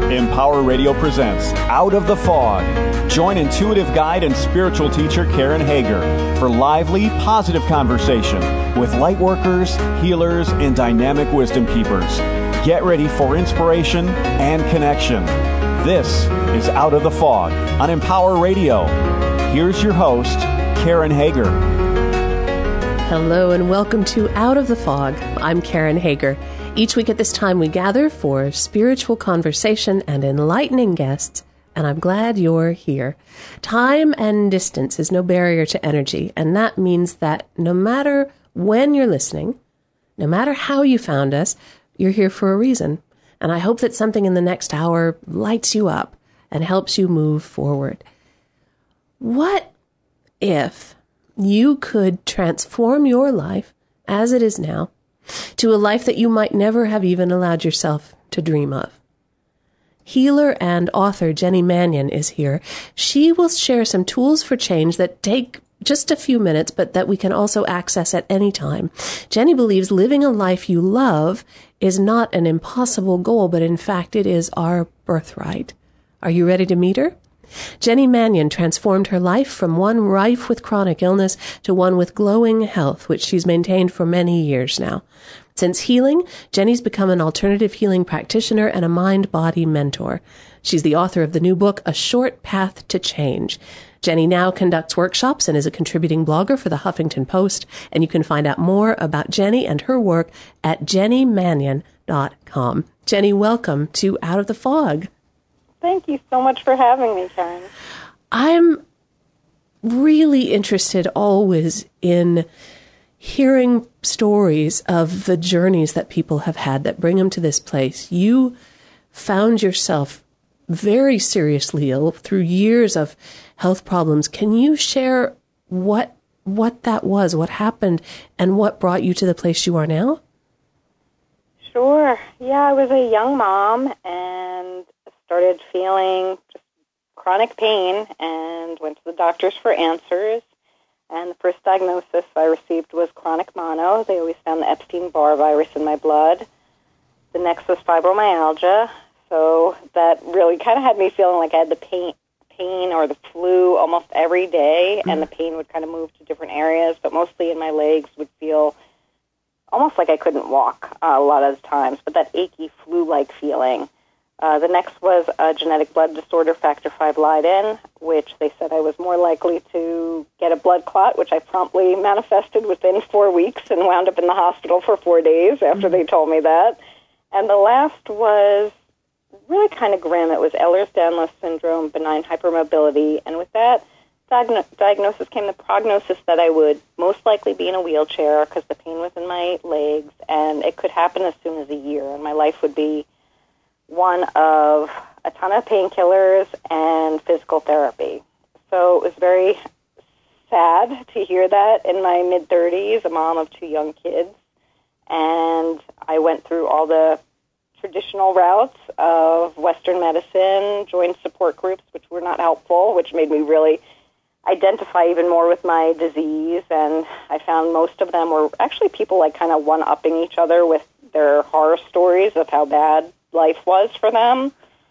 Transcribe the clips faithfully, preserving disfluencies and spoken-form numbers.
Empower Radio presents Out of the Fog. Join intuitive guide and spiritual teacher Karen Hager for lively, positive conversation with light workers, healers, and dynamic wisdom keepers. Get ready for inspiration and connection. This is Out of the Fog on Empower Radio. Here's your host, Karen Hager. Hello and welcome to Out of the Fog. I'm Karen Hager. Each week at this time we gather for spiritual conversation and enlightening guests, and I'm glad you're here. Time and distance is no barrier to energy, and that means that no matter when you're listening, no matter how you found us, you're here for a reason. And I hope that something in the next hour lights you up and helps you move forward. What if you could transform your life as it is now to a life that you might never have even allowed yourself to dream of? Healer and author Jenny Manion is here. She will share some tools for change that take just a few minutes, but that we can also access at any time. Jenny believes living a life you love is not an impossible goal, but in fact it is our birthright. Are you ready to meet her? Jenny Manion transformed her life from one rife with chronic illness to one with glowing health, which she's maintained for many years now. Since healing, Jenny's become an alternative healing practitioner and a mind-body mentor. She's the author of the new book, A Short Path to Change. Jenny now conducts workshops and is a contributing blogger for the Huffington Post, and you can find out more about Jenny and her work at jenny manion dot com. Jenny, welcome to Out of the Fog. Thank you so much for having me, Karen. I'm really interested always in hearing stories of the journeys that people have had that bring them to this place. You found yourself very seriously ill through years of health problems. Can you share what what that was, what happened, and what brought you to the place you are now? Sure. Yeah, I was a young mom and started feeling just chronic pain and went to the doctors for answers. And the first diagnosis I received was chronic mono. They always found the Epstein-Barr virus in my blood. The next was fibromyalgia. So that really kind of had me feeling like I had the pain, pain or the flu almost every day, and the pain would kind of move to different areas, but mostly in my legs would feel almost like I couldn't walk uh, a lot of the times, but that achy flu-like feeling. Uh, the next was a genetic blood disorder, factor five Leiden, which they said I was more likely to get a blood clot, which I promptly manifested within four weeks and wound up in the hospital for four days after mm-hmm. they told me that. And the last was really kind of grim. It was Ehlers-Danlos syndrome, benign hypermobility, and with that diagno- diagnosis came the prognosis that I would most likely be in a wheelchair because the pain was in my legs, and it could happen as soon as a year, and my life would be one of a ton of painkillers and physical therapy. So it was very sad to hear that in my mid-thirties, a mom of two young kids, and I went through all the traditional routes of Western medicine, joined support groups, which were not helpful, which made me really identify even more with my disease, and I found most of them were actually people like kind of one-upping each other with their horror stories of how bad life was for them.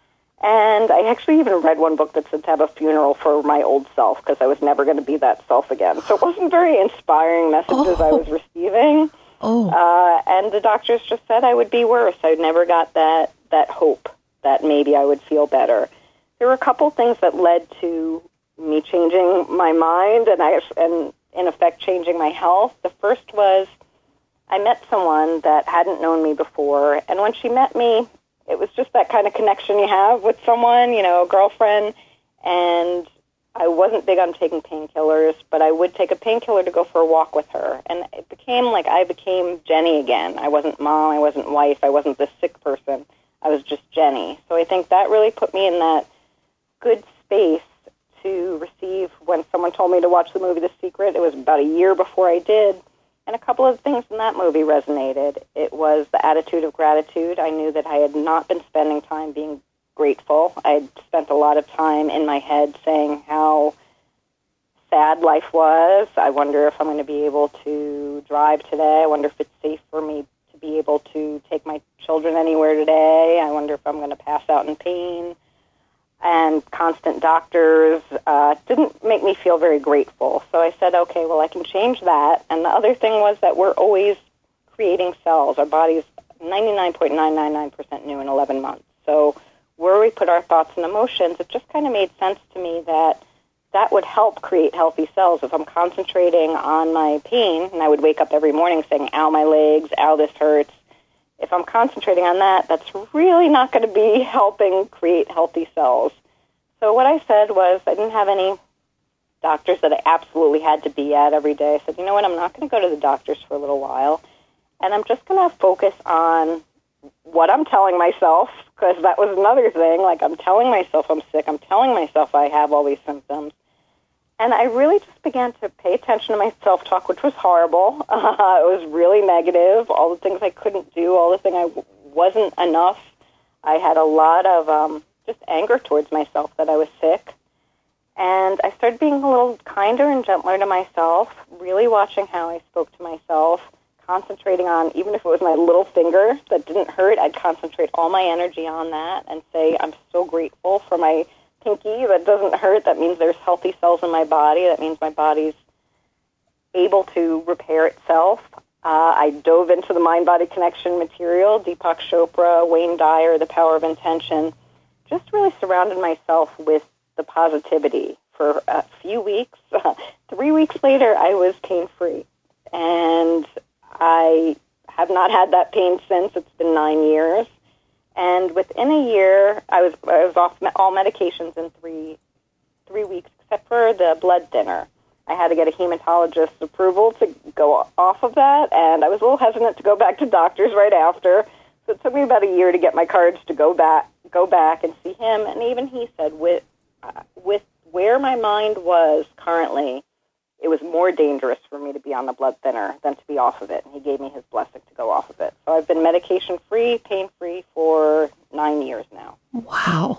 And I actually even read one book that said to have a funeral for my old self because I was never going to be that self again. So it wasn't very inspiring messages oh. I was receiving. Oh. Uh, and the doctors just said I would be worse. I never got that, that hope that maybe I would feel better. There were a couple things that led to me changing my mind and, I, and in effect, changing my health. The first was I met someone that hadn't known me before, and when she met me, it was just that kind of connection you have with someone, you know, a girlfriend, and I wasn't big on taking painkillers, but I would take a painkiller to go for a walk with her, and it became like I became Jenny again. I wasn't mom, I wasn't wife, I wasn't this sick person. I was just Jenny. So I think that really put me in that good space to receive when someone told me to watch the movie The Secret. It was about a year before I did. And a couple of things in that movie resonated. It was the attitude of gratitude. I knew that I had not been spending time being grateful. I had spent a lot of time in my head saying how sad life was. I wonder if I'm going to be able to drive today. I wonder if it's safe for me to be able to take my children anywhere today. I wonder if I'm going to pass out in pain. And constant doctors uh, didn't make me feel very grateful. So I said, okay, well, I can change that. And the other thing was that we're always creating cells. Our body's ninety-nine point nine nine nine percent new in eleven months. So where we put our thoughts and emotions, it just kind of made sense to me that that would help create healthy cells. If I'm concentrating on my pain, and I would wake up every morning saying, ow, my legs, ow, this hurts. If I'm concentrating on that, that's really not going to be helping create healthy cells. So what I said was, I didn't have any doctors that I absolutely had to be at every day. I said, you know what, I'm not going to go to the doctors for a little while, and I'm just going to focus on what I'm telling myself, because that was another thing. Like, I'm telling myself I'm sick. I'm telling myself I have all these symptoms. And I really just began to pay attention to my self-talk, which was horrible. Uh, it was really negative. All the things I couldn't do, all the things I w- wasn't enough. I had a lot of um, just anger towards myself that I was sick. And I started being a little kinder and gentler to myself, really watching how I spoke to myself, concentrating on, even if it was my little finger that didn't hurt, I'd concentrate all my energy on that and say, I'm so grateful for my pinky that doesn't hurt. That means there's healthy cells in my body. That means my body's able to repair itself. Uh, I dove into the mind-body connection material, Deepak Chopra, Wayne Dyer, The Power of Intention, just really surrounded myself with the positivity for a few weeks. Three weeks later, I was pain-free. And I have not had that pain since. It's been nine years. And within a year, I was I was off all medications in three three weeks, except for the blood thinner. I had to get a hematologist's approval to go off of that, and I was a little hesitant to go back to doctors right after. So it took me about a year to get my cards to go back go back and see him. And even he said, with uh, with where my mind was currently, it was more dangerous for me to be on the blood thinner than to be off of it. And he gave me his blessing to go off of it. So I've been medication-free, pain-free for nine years now. Wow.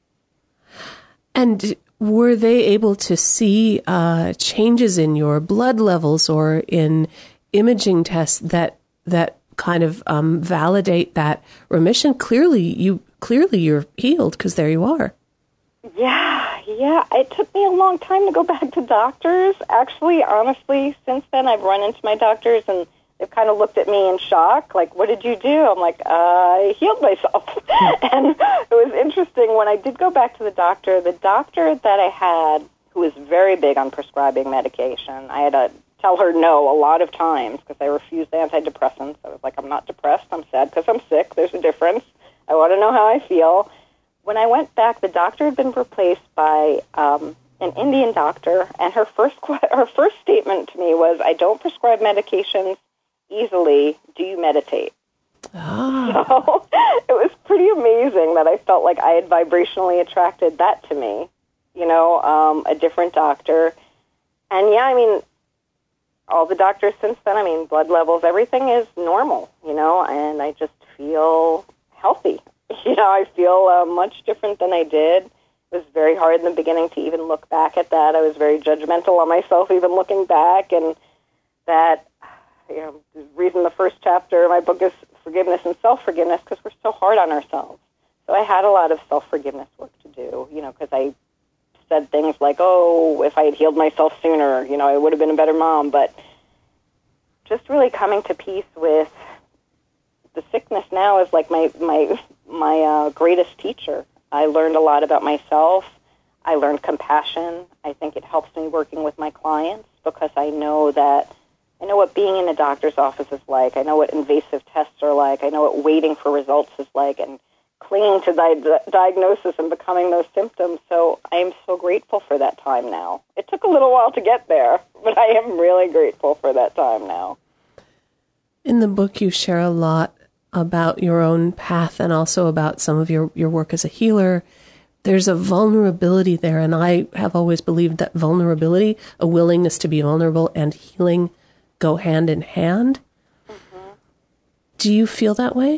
And were they able to see uh, changes in your blood levels or in imaging tests that that kind of um, validate that remission? Clearly, you clearly you're healed, because there you are. Yeah, yeah. It took me a long time to go back to doctors. Actually, honestly, since then I've run into my doctors and they've kind of looked at me in shock, like, what did you do? I'm like, uh, I healed myself. And it was interesting. When I did go back to the doctor, the doctor that I had, who was very big on prescribing medication, I had to tell her no a lot of times because I refused antidepressants. I was like, I'm not depressed. I'm sad because I'm sick. There's a difference. I want to know how I feel. When I went back, the doctor had been replaced by um, an Indian doctor, and her first her first statement to me was, I don't prescribe medications easily. Do you meditate? Ah. So it was pretty amazing that I felt like I had vibrationally attracted that to me, you know, um, a different doctor. And, yeah, I mean, all the doctors since then, I mean, blood levels, everything is normal, you know, and I just feel healthy. You know, I feel uh, much different than I did. It was very hard in the beginning to even look back at that. I was very judgmental on myself even looking back, and that, you know, the reason the first chapter of my book is forgiveness and self-forgiveness, because we're so hard on ourselves. So I had a lot of self-forgiveness work to do, you know, because I said things like, oh, if I had healed myself sooner, you know, I would have been a better mom. But just really coming to peace with the sickness now is like my my my uh, greatest teacher. I learned a lot about myself. I learned compassion. I think it helps me working with my clients because I know that I know what being in a doctor's office is like. I know what invasive tests are like. I know what waiting for results is like, and clinging to di- diagnosis and becoming those symptoms. So I am so grateful for that time now. It took a little while to get there, but I am really grateful for that time now. In the book, you share a lot about your own path and also about some of your, your work as a healer. There's a vulnerability there, and I have always believed that vulnerability, a willingness to be vulnerable, and healing go hand in hand. Mm-hmm. Do you feel that way?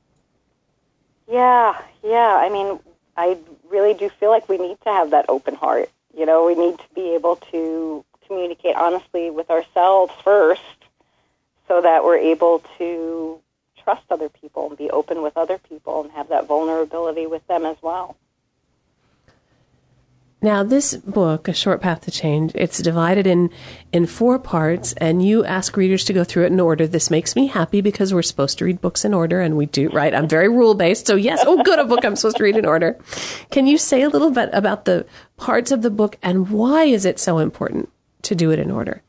Yeah, yeah. I mean, I really do feel like we need to have that open heart. You know, we need to be able to communicate honestly with ourselves first so that we're able to trust other people and be open with other people and have that vulnerability with them as well. Now, this book, A Short Path to Change, it's divided in, in four parts, and you ask readers to go through it in order. This makes me happy because we're supposed to read books in order, and we do, right? I'm very rule-based, so yes, oh, good, a book I'm supposed to read in order. Can you say a little bit about the parts of the book, and why is it so important to do it in order?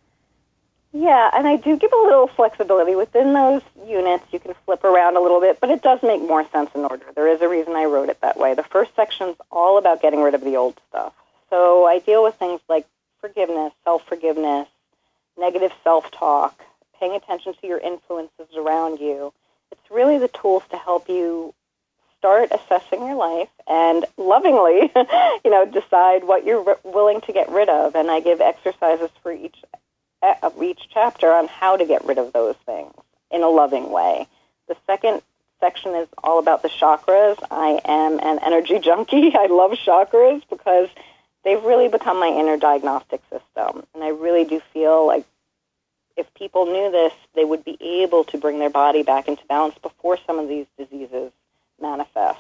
Yeah, and I do give a little flexibility. Within those units, you can flip around a little bit, but it does make more sense in order. There is a reason I wrote it that way. The first section's all about getting rid of the old stuff. So I deal with things like forgiveness, self-forgiveness, negative self-talk, paying attention to your influences around you. It's really the tools to help you start assessing your life and lovingly, you know, decide what you're r- willing to get rid of. And I give exercises for each of each chapter on how to get rid of those things in a loving way. The second section is all about the chakras. I am an energy junkie. I love chakras because they've really become my inner diagnostic system. And I really do feel like if people knew this, they would be able to bring their body back into balance before some of these diseases manifest.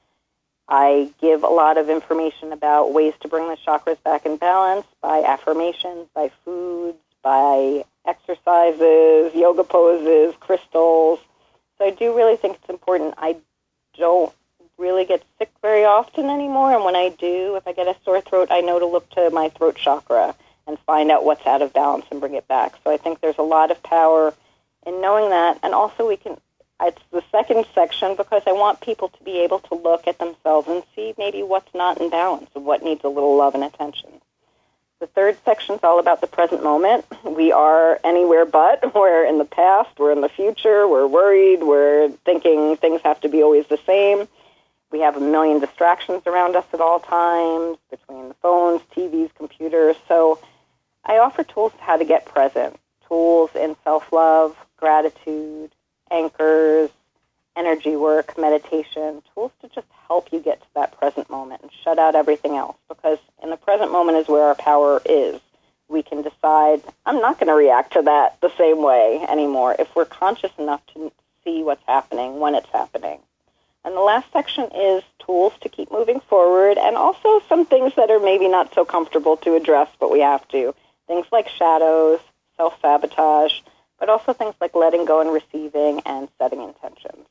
I give a lot of information about ways to bring the chakras back in balance by affirmations, by foods, by exercises, yoga poses, crystals. So I do really think it's important. I don't really get sick very often anymore, and when I do, if I get a sore throat, I know to look to my throat chakra and find out what's out of balance and bring it back. So I think there's a lot of power in knowing that, and also we can, it's the second section because I want people to be able to look at themselves and see maybe what's not in balance and what needs a little love and attention. The third section is all about the present moment. We are anywhere but. We're in the past, we're in the future, we're worried, we're thinking things have to be always the same. We have a million distractions around us at all times, between the phones, T Vs, computers. So I offer tools to how to get present, tools in self-love, gratitude, anchors, energy work, meditation, tools to just help you get to that present moment and shut out everything else. Because in the present moment is where our power is. We can decide, I'm not going to react to that the same way anymore if we're conscious enough to see what's happening when it's happening. And the last section is tools to keep moving forward and also some things that are maybe not so comfortable to address, but we have to. Things like shadows, self-sabotage, but also things like letting go and receiving and setting intentions.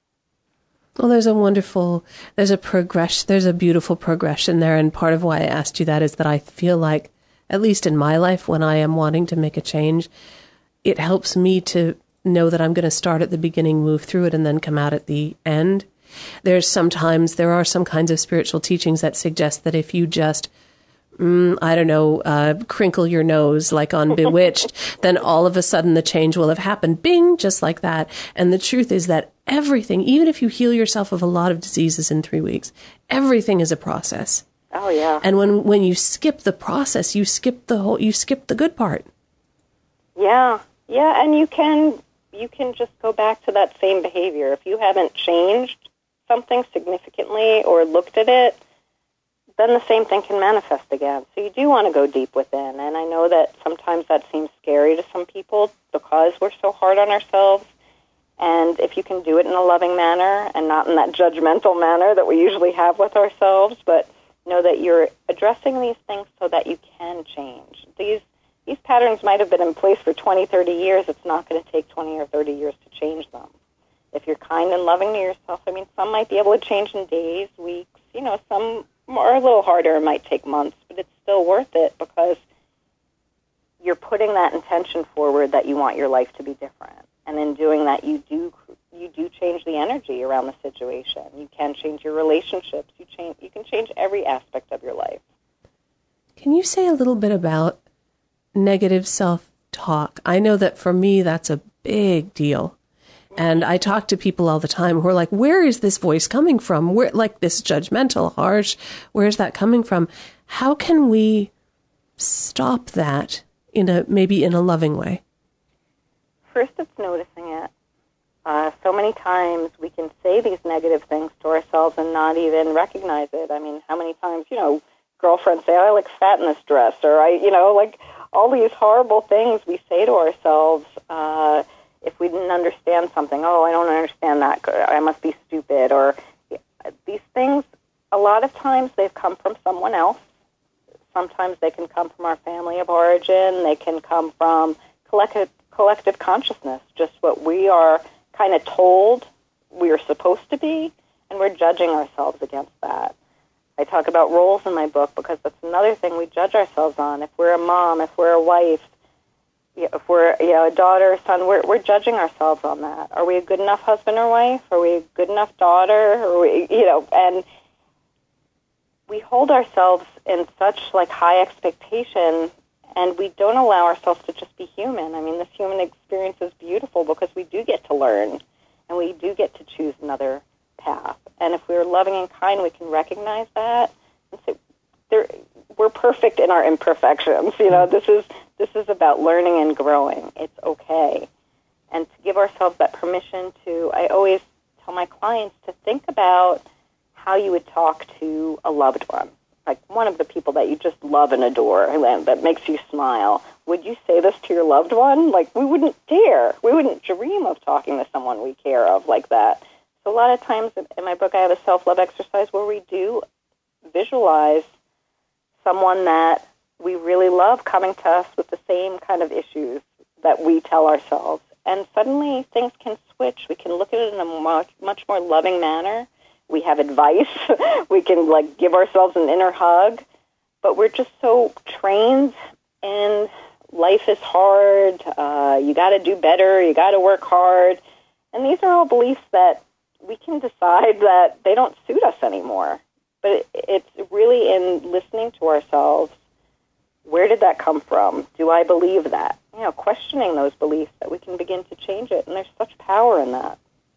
Well, there's a wonderful, there's a progression, there's a beautiful progression there. And part of why I asked you that is that I feel like, at least in my life, when I am wanting to make a change, it helps me to know that I'm going to start at the beginning, move through it, and then come out at the end. There's sometimes, there are some kinds of spiritual teachings that suggest that if you just, mm, I don't know, uh, crinkle your nose like on Bewitched, then all of a sudden the change will have happened. Bing, just like that. And the truth is that everything, even if you heal yourself of a lot of diseases in three weeks, everything is a process. Oh, yeah. And when, when you skip the process, you skip the whole, you skip the good part. Yeah. Yeah. And you can, you can just go back to that same behavior. If you haven't changed something significantly or looked at it, then the same thing can manifest again. So you do want to go deep within. And I know that sometimes that seems scary to some people because we're so hard on ourselves. And if you can do it in a loving manner and not in that judgmental manner that we usually have with ourselves, but know that you're addressing these things so that you can change. These these patterns might have been in place for twenty, thirty years. It's not going to take twenty or thirty years to change them. If you're kind and loving to yourself, I mean, some might be able to change in days, weeks. You know, some are a little harder and might take months, but it's still worth it because you're putting that intention forward that you want your life to be different. And in doing that, you do you do change the energy around the situation. You can change your relationships. You change. You can change every aspect of your life. Can you say a little bit about negative self-talk? I know that for me, that's a big deal. And I talk to people all the time who are like, where is this voice coming from? Where, like this judgmental, harsh, where is that coming from? How can we stop that in a, maybe in a loving way? First, it's noticing it. Uh, so many times we can say these negative things to ourselves and not even recognize it. I mean, how many times, you know, girlfriends say, I look fat in this dress, or I, you know, like all these horrible things we say to ourselves. Uh, if we didn't understand something, oh, I don't understand that, I must be stupid, or these things, a lot of times they've come from someone else. Sometimes they can come from our family of origin. They can come from collective, collective consciousness, just what we are kind of told we are supposed to be, and we're judging ourselves against that. I talk about roles in my book because that's another thing we judge ourselves on. If we're a mom, if we're a wife, if we're you know, a daughter or son, we're, we're judging ourselves on that. Are we a good enough husband or wife? Are we a good enough daughter? Are we, you know, and we hold ourselves in such like high expectation, and we don't allow ourselves to just be human. I mean, this human experience is beautiful because we do get to learn, and we do get to choose another path. And if we're loving and kind, we can recognize that and say, there, we're perfect in our imperfections. You know, this is this is about learning and growing. It's okay. And to give ourselves that permission to, I always tell my clients to think about how you would talk to a loved one, like one of the people that you just love and adore, and that makes you smile. Would you say this to your loved one? Like, we wouldn't dare. We wouldn't dream of talking to someone we care of like that. So a lot of times in my book, I have a self-love exercise where we do visualize someone that we really love coming to us with the same kind of issues that we tell ourselves. And suddenly things can switch. We can look at it in a much, much more loving manner. We have advice. We can, like, give ourselves an inner hug. But we're just so trained in life is hard. Uh, you got to do better. You got to work hard. And these are all beliefs that we can decide that they don't suit us anymore. But it's really in listening to ourselves. Where did that come from? Do I believe that? You know, questioning those beliefs that we can begin to change it. And there's such power in that.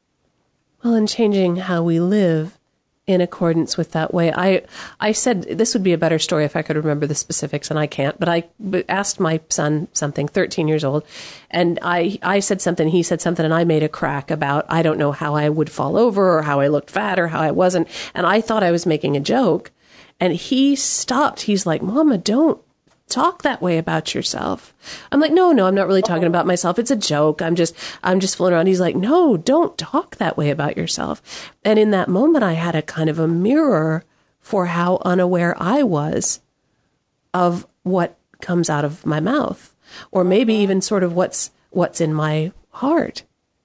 Well, and changing how we live in accordance with that way. I I said this would be a better story if I could remember the specifics, and I can't, but I asked my son something, thirteen years old, and I, I said something, he said something, and I made a crack about, I don't know how I would fall over or how I looked fat or how I wasn't, and I thought I was making a joke, and he stopped. He's like, Mama, don't talk that way about yourself. I'm like, no, no, I'm not really talking about myself. It's a joke. I'm just, I'm just fooling around. He's like, no, don't talk that way about yourself. And in that moment, I had a kind of a mirror for how unaware I was of what comes out of my mouth, or maybe even sort of what's, what's in my heart.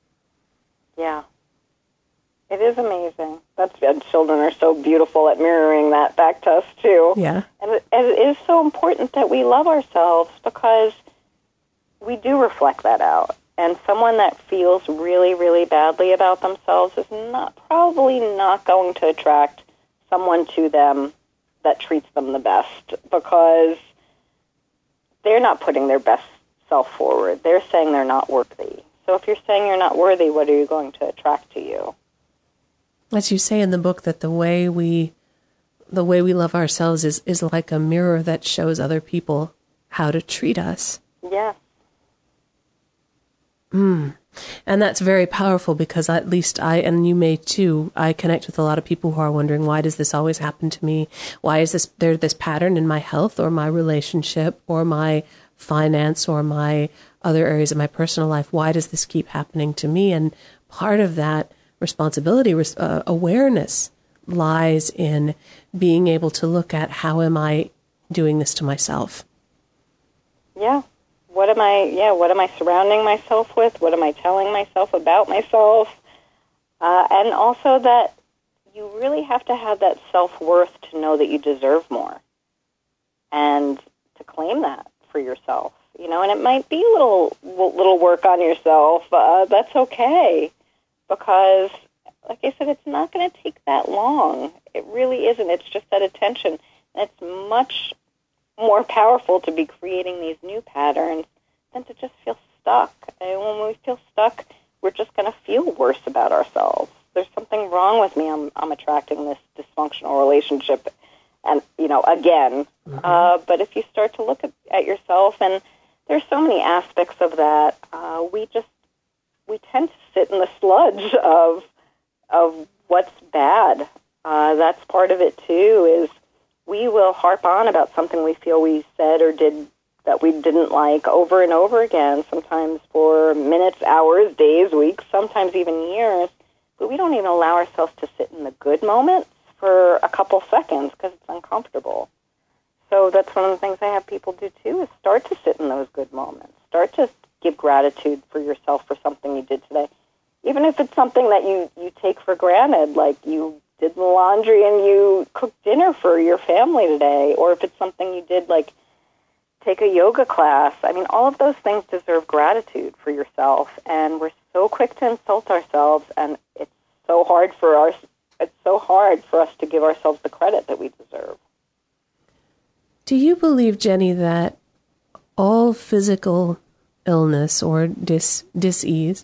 Yeah. It is amazing. That's, and children are so beautiful at mirroring that back to us, too. Yeah. And it, and it is so important that we love ourselves because we do reflect that out. And someone that feels really, really badly about themselves is not probably not going to attract someone to them that treats them the best, because they're not putting their best self forward. They're saying they're not worthy. So if you're saying you're not worthy, what are you going to attract to you? As you say in the book, that the way we, the way we love ourselves is, is like a mirror that shows other people how to treat us. Yeah. Mm. And that's very powerful, because at least I, and you may too, I connect with a lot of people who are wondering, why does this always happen to me? Why is this, there this pattern in my health or my relationship or my finance or my other areas of my personal life? Why does this keep happening to me? And part of that responsibility, uh, awareness lies in being able to look at, how am I doing this to myself? Yeah. What am I, yeah, what am I surrounding myself with? What am I telling myself about myself? Uh, and also that you really have to have that self-worth to know that you deserve more and to claim that for yourself. You know, and it might be a little, little work on yourself. Uh, that's okay. Because, like I said, it's not going to take that long. It really isn't. It's just that attention. And it's much more powerful to be creating these new patterns than to just feel stuck. And when we feel stuck, we're just going to feel worse about ourselves. There's something wrong with me. I'm, I'm attracting this dysfunctional relationship, and, you know, again. Mm-hmm. Uh, but if you start to look at, at yourself, and there's so many aspects of that, uh, we just we tend to sit in the sludge of of what's bad. Uh, that's part of it, too, is we will harp on about something we feel we said or did that we didn't like over and over again, sometimes for minutes, hours, days, weeks, sometimes even years. But we don't even allow ourselves to sit in the good moments for a couple seconds because it's uncomfortable. So that's one of the things I have people do too, is start to sit in those good moments. Start to give gratitude for yourself for something you did today. Even if it's something that you, you take for granted, like you did the laundry and you cooked dinner for your family today, or if it's something you did like take a yoga class. I mean, all of those things deserve gratitude for yourself, and we're so quick to insult ourselves, and it's so hard for our, it's so hard for us to give ourselves the credit that we deserve. Do you believe, Jenny, that all physical illness or dis dis-ease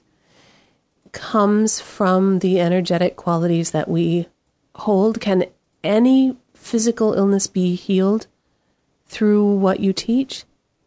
comes from the energetic qualities that we hold? Can any physical illness be healed through what you teach?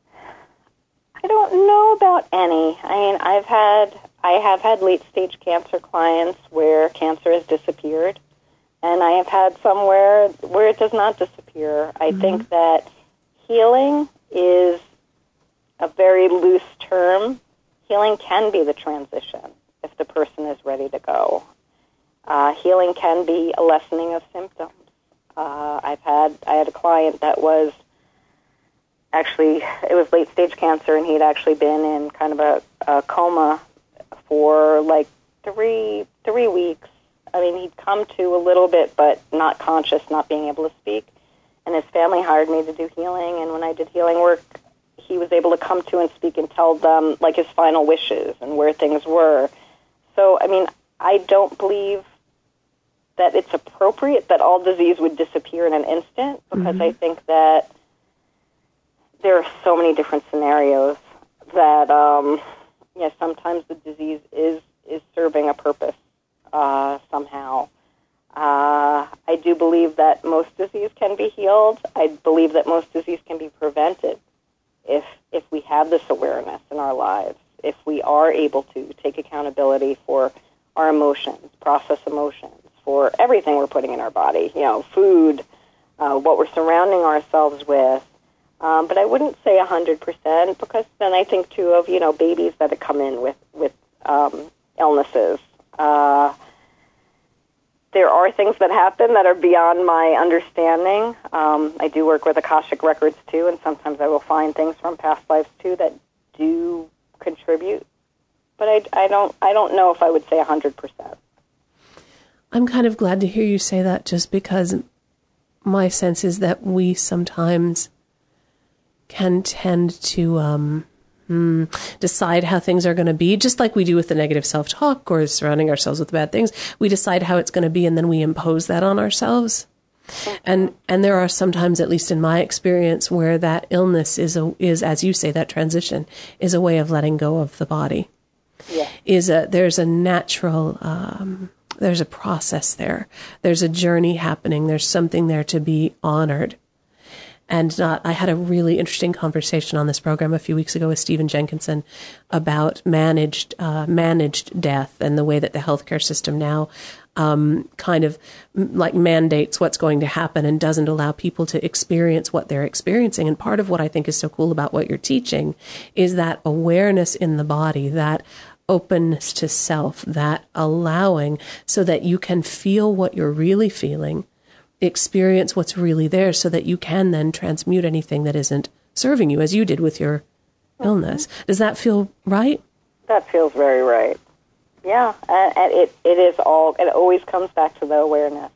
I don't know about any. I mean, I've had, I have had late-stage cancer clients where cancer has disappeared, and I have had some where, where it does not disappear. I mm-hmm. think that healing is a very loose term. Healing can be the transition if the person is ready to go. Uh, healing can be a lessening of symptoms. Uh, I've had, I had a client that was actually, it was late-stage cancer, and he'd actually been in kind of a, a coma for like three three weeks. I mean, he'd come to a little bit, but not conscious, not being able to speak. And his family hired me to do healing, and when I did healing work, he was able to come to and speak and tell them, like, his final wishes and where things were. So, I mean, I don't believe that it's appropriate that all disease would disappear in an instant, because mm-hmm. I think that there are so many different scenarios that, um, yeah, sometimes the disease is, is serving a purpose uh, somehow. Uh, I do believe that most disease can be healed. I believe that most disease can be prevented if if we have this awareness in our lives, if we are able to take accountability for our emotions, process emotions, for everything we're putting in our body, you know, food, uh, what we're surrounding ourselves with. Um, but I wouldn't say one hundred percent, because then I think, too, of, you know, babies that have come in with, with um, illnesses. Uh, there are things that happen that are beyond my understanding. Um, I do work with Akashic Records, too, and sometimes I will find things from past lives, too, that do contribute. But I, I don't I don't know if I would say one hundred percent. I'm kind of glad to hear you say that, just because my sense is that we sometimes can tend to um, mm, decide how things are going to be, just like we do with the negative self-talk or surrounding ourselves with bad things. We decide how it's going to be, and then we impose that on ourselves. And and there are sometimes, at least in my experience, where that illness is, a, is as you say, that transition is a way of letting go of the body. Yeah. Is a There's a natural... Um, there's a process there. There's a journey happening. There's something there to be honored. And not, I had a really interesting conversation on this program a few weeks ago with Stephen Jenkinson about managed uh, managed death, and the way that the healthcare system now um, kind of like mandates what's going to happen and doesn't allow people to experience what they're experiencing. And part of what I think is so cool about what you're teaching is that awareness in the body, that openness to self, that allowing, so that you can feel what you're really feeling, experience what's really there, so that you can then transmute anything that isn't serving you, as you did with your mm-hmm. illness. Does that feel right? That feels very right. Yeah, and, and it, it is all, it always comes back to the awareness.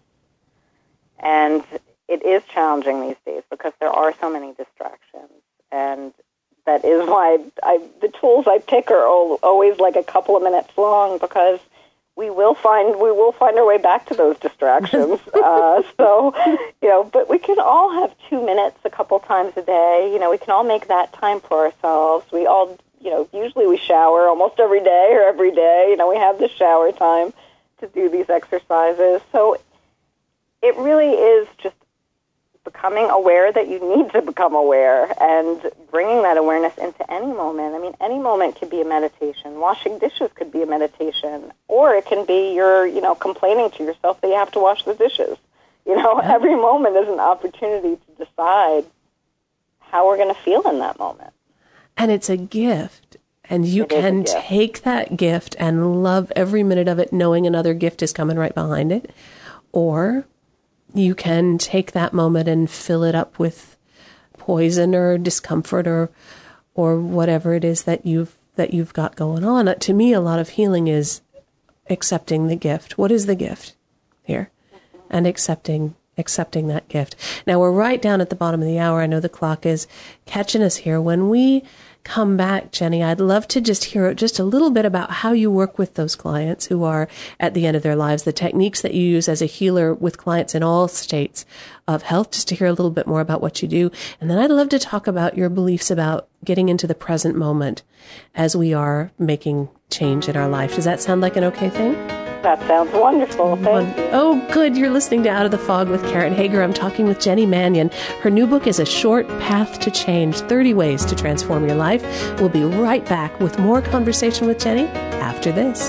And it is challenging these days because there are so many distractions, and that is why I, the tools I pick are always like a couple of minutes long, because we will find we will find our way back to those distractions. uh, so, you know, but we can all have two minutes a couple times a day. You know, we can all make that time for ourselves. We all, you know, usually we shower almost every day or every day. You know, we have the shower time to do these exercises. So it really is just becoming aware that you need to become aware, and bringing that awareness into any moment. I mean, any moment could be a meditation. Washing dishes could be a meditation, or it can be you're, you know, complaining to yourself that you have to wash the dishes. You know, yeah. Every moment is an opportunity to decide how we're going to feel in that moment. And it's a gift. And you It is a can gift. take that gift and love every minute of it, knowing another gift is coming right behind it. Or you can take that moment and fill it up with poison or discomfort or or whatever it is that you've that you've got going on. To me, a lot of healing is accepting the gift. What is the gift here? And accepting accepting that gift. Now, we're right down at the bottom of the hour. I know the clock is catching us here. When we come back, Jenny, I'd love to just hear just a little bit about how you work with those clients who are at the end of their lives, the techniques that you use as a healer with clients in all states of health, just to hear a little bit more about what you do. And then I'd love to talk about your beliefs about getting into the present moment as we are making change in our life. Does that sound like an okay thing? That sounds wonderful. Thank you. Oh, good. You're listening to Out of the Fog with Karen Hager. I'm talking with Jenny Mannion. Her new book is A Short Path to Change, thirty Ways to Transform Your Life. We'll be right back with more conversation with Jenny after this.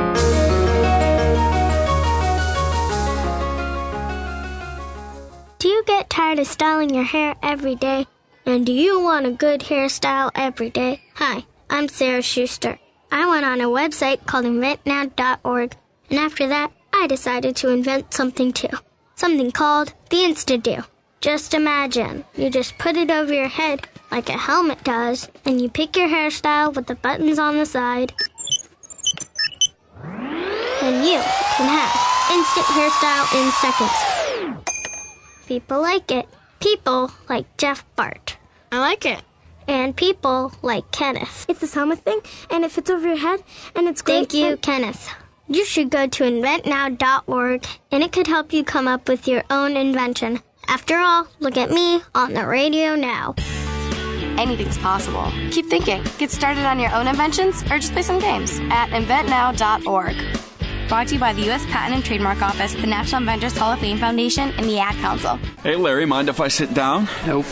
Do you get tired of styling your hair every day? And do you want a good hairstyle every day? Hi, I'm Sarah Schuster. I went on a website called invent now dot org. And after that, I decided to invent something too. Something called the Insta-Do. Just imagine, you just put it over your head like a helmet does, and you pick your hairstyle with the buttons on the side. And you can have instant hairstyle in seconds. People like it. People like Jeff Bart. I like it. And people like Kenneth. It's this helmet thing, and it fits over your head, and it's great. Thank you, Kenneth. You should go to invent now dot org, and it could help you come up with your own invention. After all, look at me on the radio now. Anything's possible. Keep thinking. Get started on your own inventions, or just play some games at invent now dot org. Brought to you by the U S Patent and Trademark Office, the National Inventors Hall of Fame Foundation, and the Ad Council. Hey, Larry, mind if I sit down? Nope.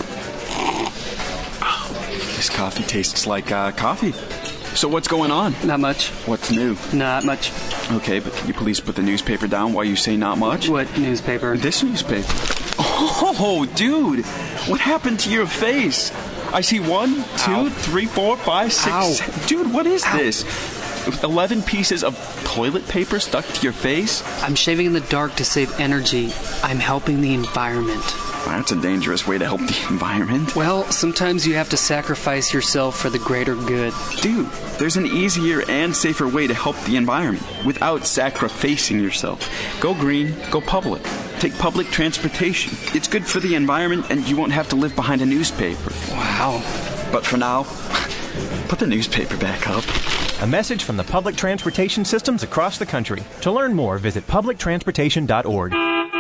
This coffee tastes like uh, coffee. So what's going on? Not much. What's new? Not much. Okay, but can you please put the newspaper down while you say not much? What newspaper? This newspaper. Oh, dude. What happened to your face? I see one, two, Ow. three, four, five, six, Ow. seven. Dude, what is Ow. this? Eleven pieces of toilet paper stuck to your face? I'm shaving in the dark to save energy. I'm helping the environment. That's a dangerous way to help the environment. Well, sometimes you have to sacrifice yourself for the greater good. Dude, there's an easier and safer way to help the environment without sacrificing yourself. Go green, go public. Take public transportation. It's good for the environment and you won't have to live behind a newspaper. Wow. But for now, put the newspaper back up. A message from the public transportation systems across the country. To learn more, visit public transportation dot org.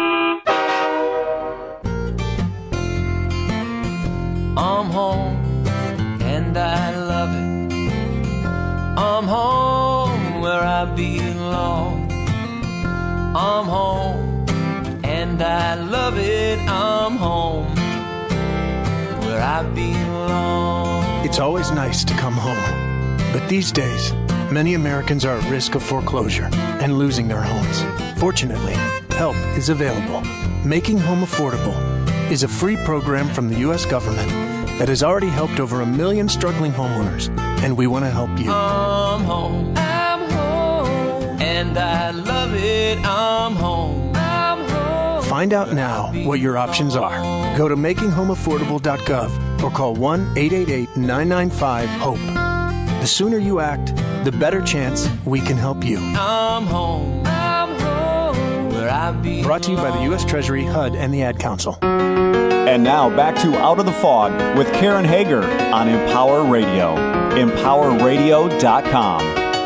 I'm home, and I love it. I'm home where I belong. I'm home, and I love it. I'm home where I belong. It's always nice to come home. But these days, many Americans are at risk of foreclosure and losing their homes. Fortunately, help is available. Making Home Affordable is a free program from the U S government that has already helped over a million struggling homeowners, and we want to help you. I'm home, I'm home, and I love it. I'm home, I'm home. Find out now what your options are. Go to making home affordable dot gov or call one eight eight eight, nine nine five, HOPE. The sooner you act, the better chance we can help you. I'm home, I'm home, where I belong. Brought to you by the U S Treasury, H U D, and the Ad Council. And now back to Out of the Fog with Karen Hager on Empower Radio. empower radio dot com.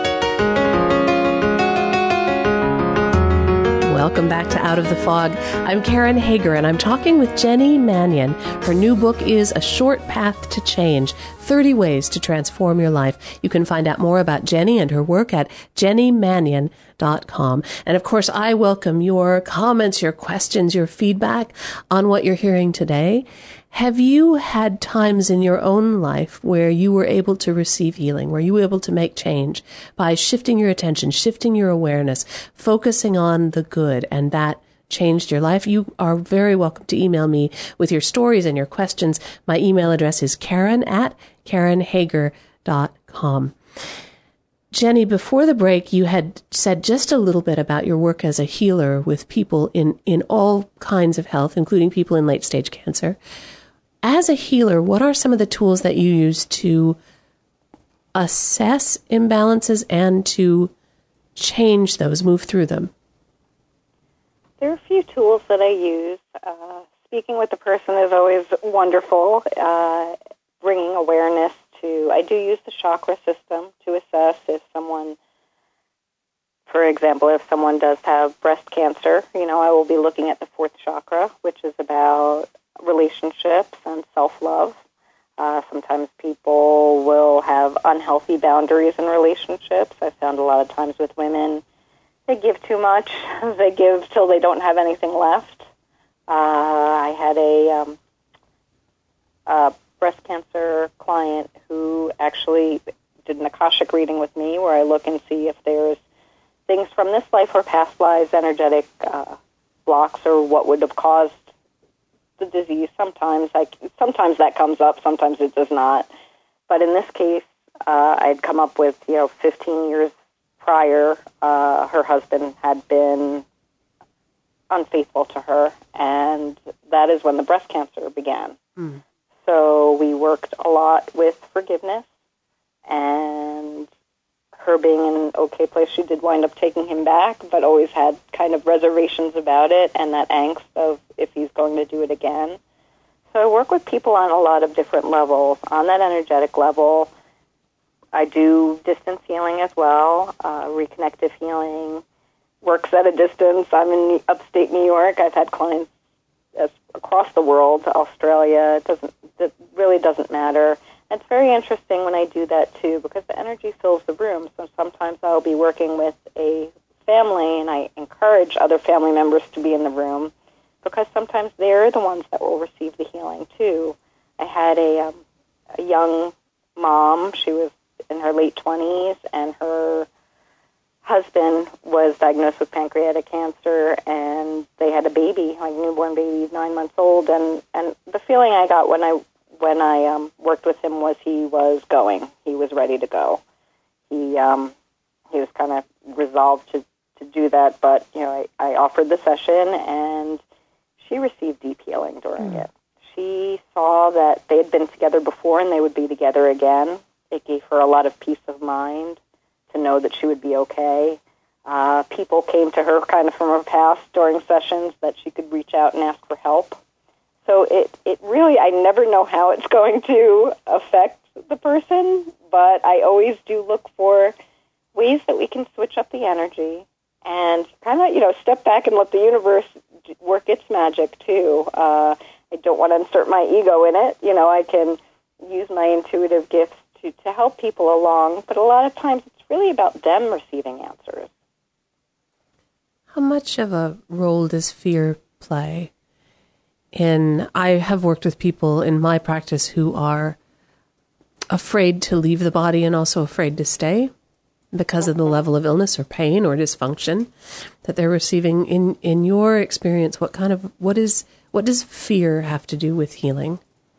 Welcome back to Out of the Fog. I'm Karen Hager, and I'm talking with Jenny Mannion. Her new book is A Short Path to Change, thirty Ways to Transform Your Life. You can find out more about Jenny and her work at jenny mannion dot com. And of course, I welcome your comments, your questions, your feedback on what you're hearing today. Have you had times in your own life where you were able to receive healing, where you were able to make change by shifting your attention, shifting your awareness, focusing on the good, and that changed your life, you are very welcome to email me with your stories and your questions. My email address is Karen at Karen Hager dot com. Jenny, before the break, you had said just a little bit about your work as a healer with people in, in all kinds of health, including people in late-stage cancer. As a healer, what are some of the tools that you use to assess imbalances and to change those, move through them? There are a few tools that I use. Uh, speaking with the person is always wonderful, uh, bringing awareness to, I do use the chakra system to assess if someone, for example, if someone does have breast cancer, you know, I will be looking at the fourth chakra, which is about relationships and self-love. Uh, sometimes people will have unhealthy boundaries in relationships. I found a lot of times with women, they give too much. They give till they don't have anything left. Uh, I had a, um, a breast cancer client who actually did an Akashic reading with me where I look and see if there's things from this life or past lives, energetic uh, blocks, or what would have caused the disease. Sometimes I, sometimes that comes up, sometimes it does not. But in this case, uh, I'd come up with, you know, fifteen years prior, uh, her husband had been unfaithful to her, and that is when the breast cancer began. Mm. So we worked a lot with forgiveness, and her being in an okay place, she did wind up taking him back, but always had kind of reservations about it and that angst of if he's going to do it again. So I work with people on a lot of different levels. On that energetic level, I do distance healing as well, uh, reconnective healing, works at a distance. I'm in upstate New York. I've had clients as, across the world, Australia. It doesn't, it really doesn't matter. And it's very interesting when I do that, too, because the energy fills the room. So sometimes I'll be working with a family, and I encourage other family members to be in the room because sometimes they're the ones that will receive the healing, too. I had a, um, a young mom. She was in her late twenties, and her husband was diagnosed with pancreatic cancer, and they had a baby, like a newborn baby, nine months old. And, and the feeling I got when I when I um, worked with him was he was going. He was ready to go. He um, he was kind of resolved to, to do that, but you know, I, I offered the session, and she received deep healing during mm. it. She saw that they had been together before, and they would be together again. It gave her a lot of peace of mind to know that she would be okay. Uh, people came to her kind of from her past during sessions that she could reach out and ask for help. So it, it really, I never know how it's going to affect the person, but I always do look for ways that we can switch up the energy and kind of, you know, step back and let the universe work its magic, too. Uh, I don't want to insert my ego in it. You know, I can use my intuitive gifts to, to help people along, but a lot of times it's really about them receiving answers. How much of a role does fear play? In, I have worked with people in my practice who are afraid to leave the body and also afraid to stay because of the level of illness or pain or dysfunction that they're receiving. In, in your experience, what kind of, what is, what does fear have to do with healing?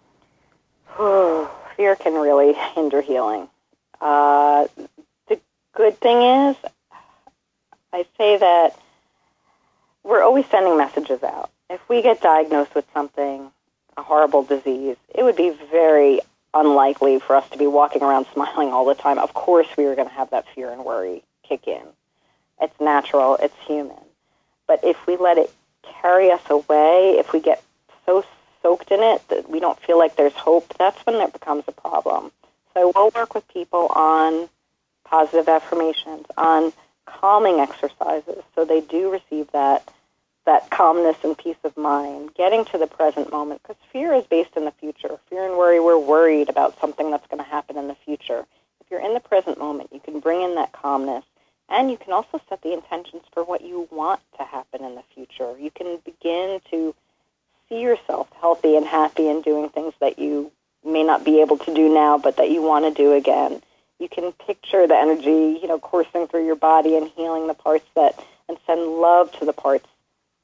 Fear can really hinder healing. Uh, the good thing is, I say that we're always sending messages out. If we get diagnosed with something, a horrible disease, it would be very unlikely for us to be walking around smiling all the time. Of course we are going to have that fear and worry kick in. It's natural. It's human. But if we let it carry us away, if we get so soaked in it that we don't feel like there's hope, that's when it becomes a problem. So we'll work with people on positive affirmations, on calming exercises, so they do receive that that calmness and peace of mind, getting to the present moment, because fear is based in the future. Fear and worry, we're worried about something that's going to happen in the future. If you're in the present moment, you can bring in that calmness, and you can also set the intentions for what you want to happen in the future. You can begin to see yourself healthy and happy and doing things that you may not be able to do now, but that you want to do again. You can picture the energy, you know, coursing through your body and healing the parts that, and send love to the parts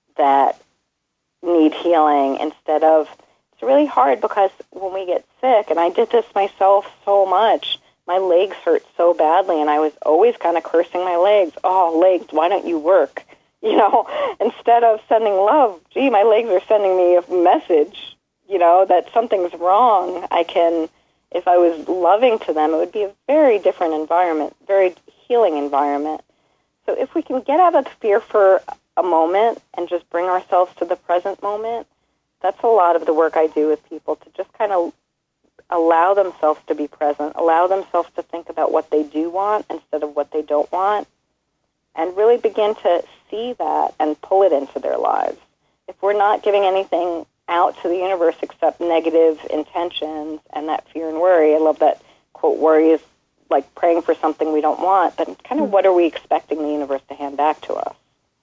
that need healing instead of, it's really hard because when we get sick, and I did this myself so much, my legs hurt so badly, and I was always kind of cursing my legs. Oh, legs, why don't you work? You know, instead of sending love, gee, my legs are sending me a message, you know, that something's wrong. I can, if I was loving to them, it would be a very different environment, very healing environment. So if we can get out of fear for a moment and just bring ourselves to the present moment, that's a lot of the work I do with people, to just kind of allow themselves to be present, allow themselves to think about what they do want instead of what they don't want, and really begin to see that and pull it into their lives. If we're not giving anything out to the universe except negative intentions and that fear and worry, I love that quote, worry is like praying for something we don't want, then kind of what are we expecting the universe to hand back to us?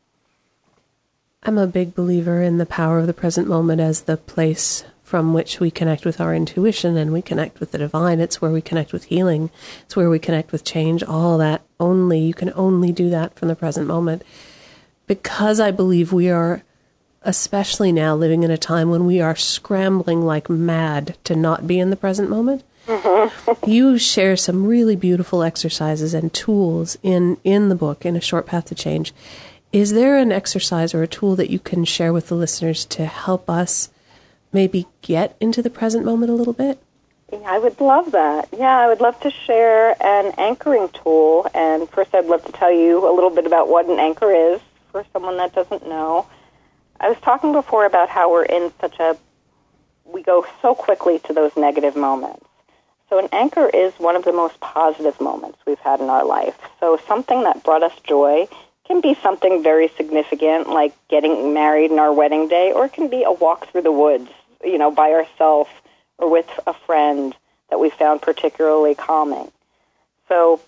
I'm a big believer in the power of the present moment as the place from which we connect with our intuition and we connect with the divine. It's where we connect with healing. It's where we connect with change. All that only, you can only do that from the present moment. Because I believe we are, especially now, living in a time when we are scrambling like mad to not be in the present moment. Mm-hmm. You share some really beautiful exercises and tools in, in the book, in A Short Path to Change. Is there an exercise or a tool that you can share with the listeners to help us maybe get into the present moment a little bit? Yeah, I would love that. Yeah, I would love to share an anchoring tool. And first I'd love to tell you a little bit about what an anchor is for someone that doesn't know. I was talking before about how we're in such a, we go so quickly to those negative moments. So an anchor is one of the most positive moments we've had in our life. So something that brought us joy can be something very significant, like getting married in our wedding day, or it can be a walk through the woods, you know, by ourselves or with a friend that we found particularly calming. So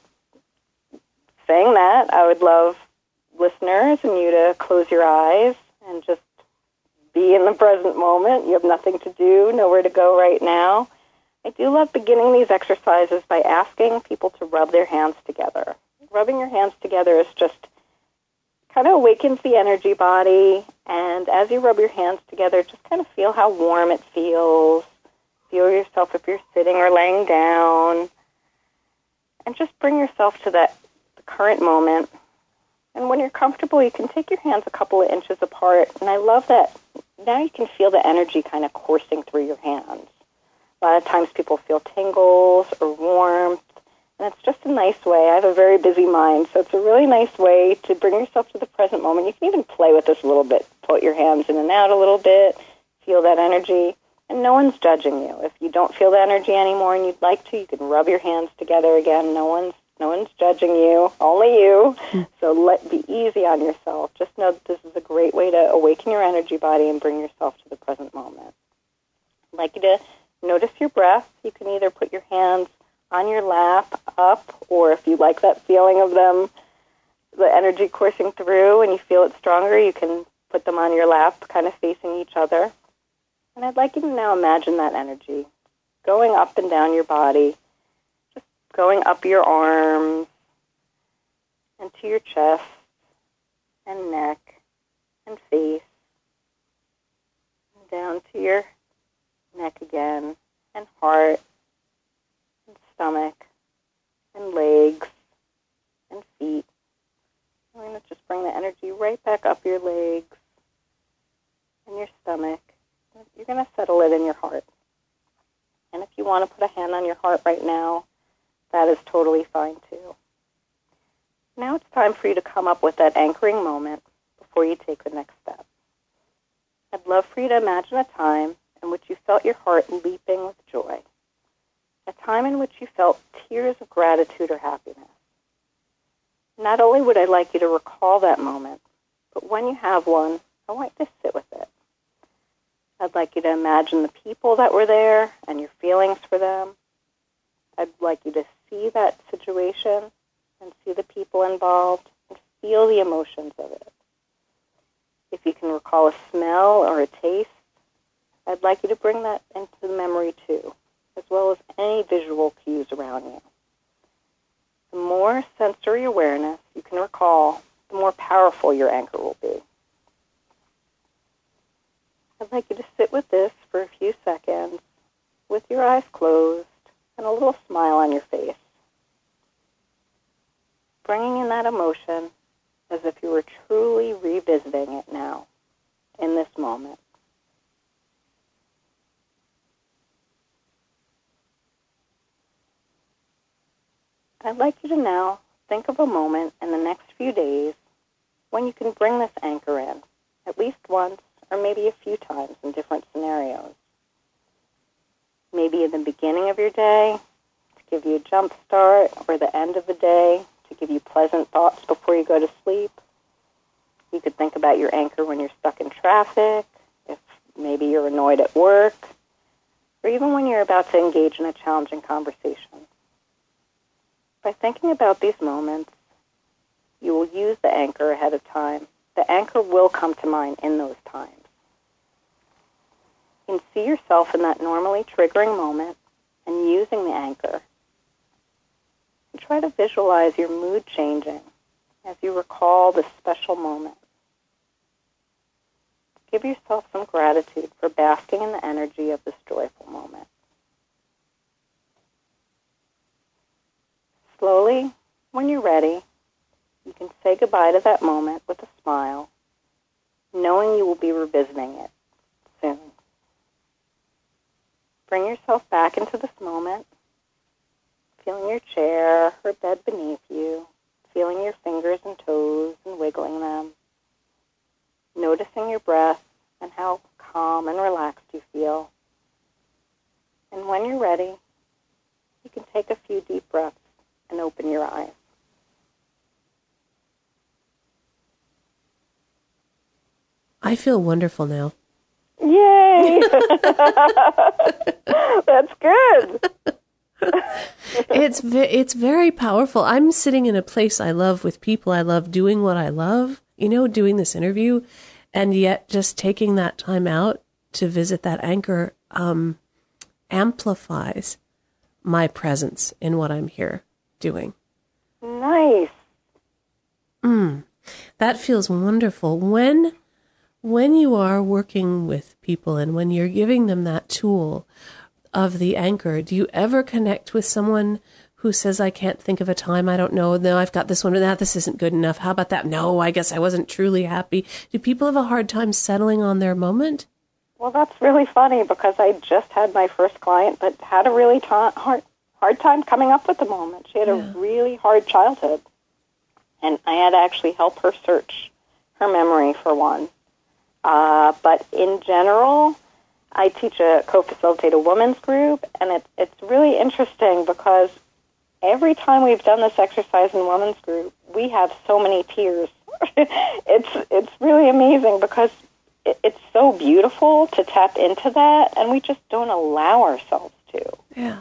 saying that, I would love listeners and you to close your eyes and just be in the present moment. You have nothing to do, nowhere to go right now. I do love beginning these exercises by asking people to rub their hands together. Rubbing your hands together is just kind of awakens the energy body, and as you rub your hands together, just kind of feel how warm it feels. Feel yourself if you're sitting or laying down, and just bring yourself to that the current moment. And when you're comfortable, you can take your hands a couple of inches apart, and I love that now you can feel the energy kind of coursing through your hands. A lot of times people feel tingles or warmth, and it's just a nice way. I have a very busy mind, so it's a really nice way to bring yourself to the present moment. You can even play with this a little bit. Put your hands in and out a little bit, feel that energy, and no one's judging you. If you don't feel the energy anymore and you'd like to, you can rub your hands together again. No one's no one's judging you, only you. Mm. So let be easy on yourself. Just know that this is a great way to awaken your energy body and bring yourself to the present moment. I'd like you to notice your breath. You can either put your hands on your lap, up, or if you like that feeling of them, the energy coursing through and you feel it stronger, you can put them on your lap, kind of facing each other. And I'd like you to now imagine that energy going up and down your body, just going up your arms and to your chest and neck and face, and down to your neck again, and heart, and stomach, and legs, and feet. I'm going to just bring the energy right back up your legs and your stomach. You're going to settle it in your heart. And if you want to put a hand on your heart right now, that is totally fine too. Now it's time for you to come up with that anchoring moment before you take the next step. I'd love for you to imagine a time in which you felt your heart leaping with joy, a time in which you felt tears of gratitude or happiness. Not only would I like you to recall that moment, but when you have one, I want you to sit with it. I'd like you to imagine the people that were there and your feelings for them. I'd like you to see that situation and see the people involved and feel the emotions of it. If you can recall a smell or a taste, I'd like you to bring that into the memory too, as well as any visual cues around you. The more sensory awareness you can recall, the more powerful your anchor will be. I'd like you to sit with this for a few seconds with your eyes closed and a little smile on your face, bringing in that emotion as if you were truly revisiting it now, in this moment. I'd like you to now think of a moment in the next few days when you can bring this anchor in, at least once or maybe a few times in different scenarios. Maybe in the beginning of your day to give you a jump start, or the end of the day to give you pleasant thoughts before you go to sleep. You could think about your anchor when you're stuck in traffic, if maybe you're annoyed at work, or even when you're about to engage in a challenging conversation. By thinking about these moments, you will use the anchor ahead of time. The anchor will come to mind in those times. You can see yourself in that normally triggering moment and using the anchor. And try to visualize your mood changing as you recall this special moment. Give yourself some gratitude for basking in the energy of this joyful moment. Slowly, when you're ready, you can say goodbye to that moment with a smile, knowing you will be revisiting it soon. Bring yourself back into this moment, feeling your chair or bed beneath you, feeling your fingers and toes and wiggling them, noticing your breath and how calm and relaxed you feel. And when you're ready, you can take a few deep breaths and open your eyes. I feel wonderful now. Yay! That's good. It's ve- it's very powerful. I'm sitting in a place I love with people I love, doing what I love, you know, doing this interview, and yet just taking that time out to visit that anchor um, amplifies my presence in what I'm here doing. Nice. Mm, that feels wonderful. When when you are working with people and when you're giving them that tool of the anchor, do you ever connect with someone who says, I can't think of a time, I don't know, no, I've got this one, that this isn't good enough, how about that? No, I guess I wasn't truly happy. Do people have a hard time settling on their moment? Well, that's really funny because I just had my first client that had a really ta- hard hard time coming up with the moment. She had yeah. a really hard childhood, and I had to actually help her search her memory for one. Uh, but in general, I teach a co-facilitate a women's group, and it, it's really interesting because every time we've done this exercise in women's group, we have so many tears. it's it's really amazing because it, it's so beautiful to tap into that, and we just don't allow ourselves to. Yeah.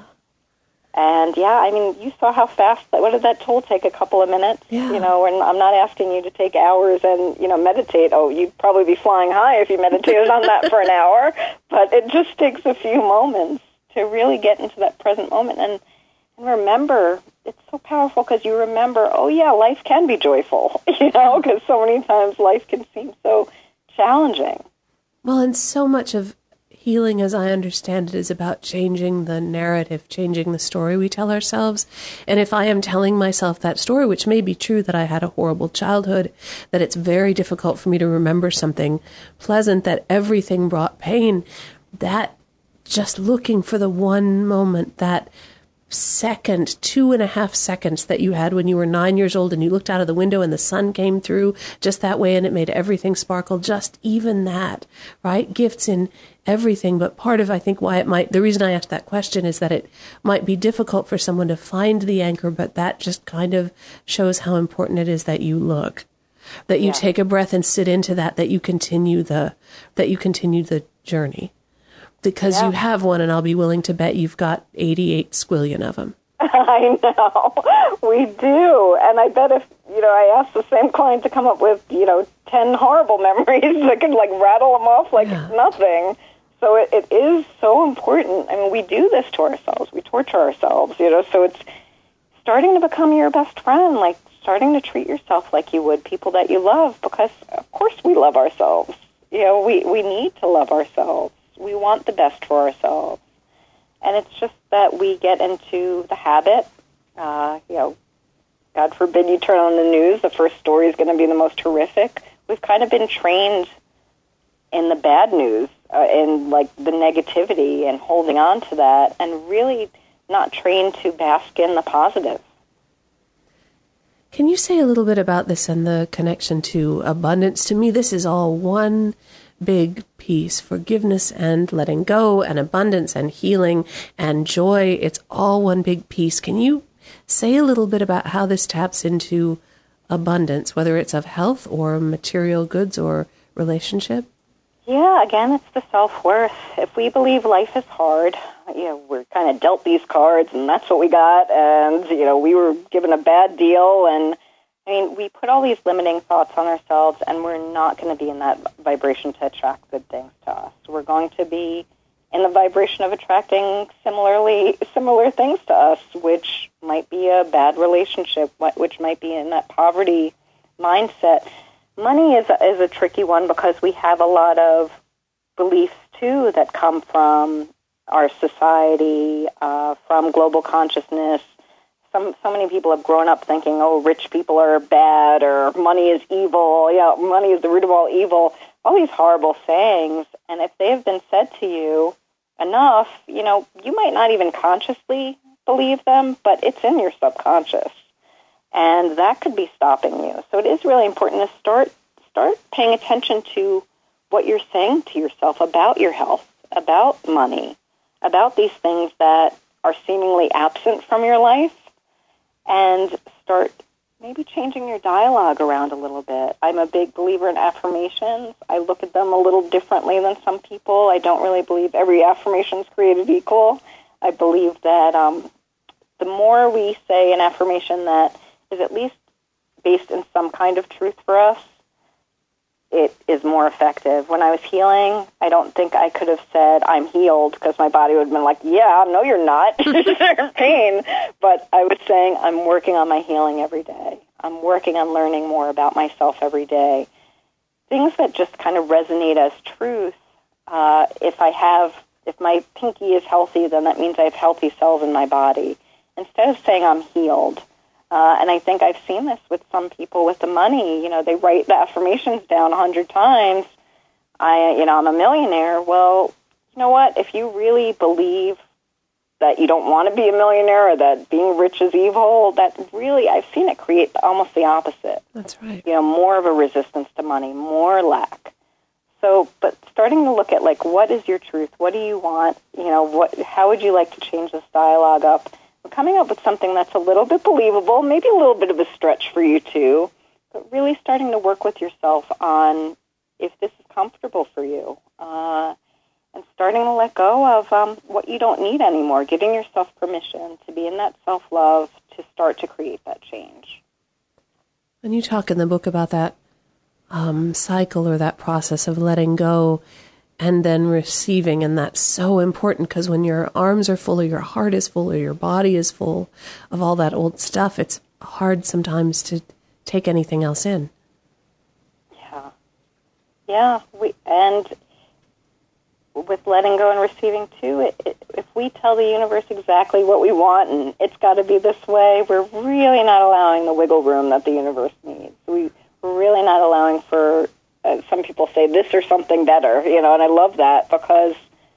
And, yeah, I mean, you saw how fast, what did that tool take, a couple of minutes? Yeah. You know, and I'm not asking you to take hours and, you know, meditate. Oh, you'd probably be flying high if you meditated on that for an hour. But it just takes a few moments to really get into that present moment. And, and remember, it's so powerful because you remember, oh, yeah, life can be joyful, you know, because so many times life can seem so challenging. Well, and so much of healing, as I understand it, is about changing the narrative, changing the story we tell ourselves. And if I am telling myself that story, which may be true that I had a horrible childhood, that it's very difficult for me to remember something pleasant, that everything brought pain, that just looking for the one moment, that second, two and a half seconds that you had when you were nine years old and you looked out of the window and the sun came through just that way and it made everything sparkle, just even that, right? Gifts in everything. But part of, I think, why it might, the reason I asked that question is that it might be difficult for someone to find the anchor, but that just kind of shows how important it is that you look, that you yeah. take a breath and sit into that, that you continue the, that you continue the journey. Because yeah. you have one, and I'll be willing to bet you've got eighty-eight squillion of them. I know. We do. And I bet if, you know, I asked the same client to come up with, you know, ten horrible memories, I could, like, rattle them off like yeah. nothing. So it, it is so important. I mean, we do this to ourselves. We torture ourselves, you know, so it's starting to become your best friend, like starting to treat yourself like you would people that you love, because, of course, we love ourselves. You know, we, we need to love ourselves. We want the best for ourselves. And it's just that we get into the habit, uh, you know, God forbid you turn on the news, the first story is going to be the most horrific. We've kind of been trained in the bad news, uh, in like the negativity and holding on to that, and really not trained to bask in the positive. Can you say a little bit about this and the connection to abundance? To me, this is all one big piece. Forgiveness and letting go and abundance and healing and joy. It's all one big piece. Can you say a little bit about how this taps into abundance, whether it's of health or material goods or relationship? Yeah, again, it's the self-worth. If we believe life is hard, you know, we're kind of dealt these cards and that's what we got, and, you know, we were given a bad deal, and, I mean, we put all these limiting thoughts on ourselves, and we're not going to be in that vibration to attract good things to us. We're going to be in the vibration of attracting similarly similar things to us, which might be a bad relationship, which might be in that poverty mindset. Money is a, is a tricky one because we have a lot of beliefs, too, that come from our society, uh, from global consciousness. Some, so many people have grown up thinking, oh, rich people are bad, or money is evil, yeah, money is the root of all evil, all these horrible sayings. And if they have been said to you enough, you know, you might not even consciously believe them, but it's in your subconscious. And that could be stopping you. So it is really important to start start paying attention to what you're saying to yourself about your health, about money, about these things that are seemingly absent from your life, and start maybe changing your dialogue around a little bit. I'm a big believer in affirmations. I look at them a little differently than some people. I don't really believe every affirmation is created equal. I believe that um, the more we say an affirmation that is at least based in some kind of truth for us, it is more effective. When I was healing, I don't think I could have said, I'm healed, because my body would have been like, yeah, no, you're not. You're in pain. But I was saying, I'm working on my healing every day. I'm working on learning more about myself every day. Things that just kind of resonate as truth. Uh, if I have, if my pinky is healthy, then that means I have healthy cells in my body. Instead of saying I'm healed. Uh, and I think I've seen this with some people with the money. You know, they write the affirmations down a hundred times. I, you know, I'm a millionaire. Well, you know what? If you really believe that you don't want to be a millionaire or that being rich is evil, that really, I've seen it create almost the opposite. That's right. You know, more of a resistance to money, more lack. So, but starting to look at, like, what is your truth? What do you want? You know, what? How would you like to change this dialogue up? Coming up with something that's a little bit believable, maybe a little bit of a stretch for you too, but really starting to work with yourself on if this is comfortable for you, uh, and starting to let go of um, what you don't need anymore, giving yourself permission to be in that self-love to start to create that change. And you talk in the book about that um, cycle or that process of letting go and then receiving, and that's so important because when your arms are full or your heart is full or your body is full of all that old stuff, it's hard sometimes to take anything else in. Yeah. Yeah, we, and with letting go and receiving too, it, it, if we tell the universe exactly what we want and it's got to be this way, we're really not allowing the wiggle room that the universe needs. We, we're really not allowing for Uh, some people say this or something better, you know, and I love that because